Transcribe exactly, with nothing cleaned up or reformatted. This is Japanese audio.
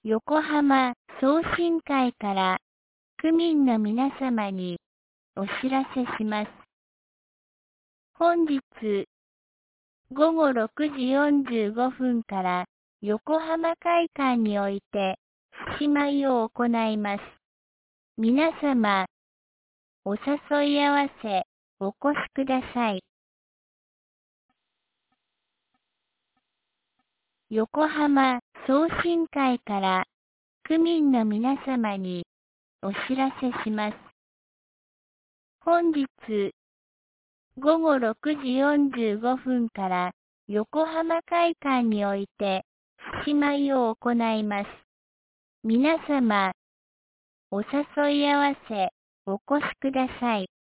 横浜送信会から区民の皆様にお知らせします。本日ごごろくじよんじゅうごふんから横浜会館において獅子舞を行います。皆様、お誘い合わせお越しください。横浜送信会から区民の皆様にお知らせします。本日ごごろくじよんじゅうごふんから横浜会館において獅子舞を行います。皆様、お誘い合わせお越しください。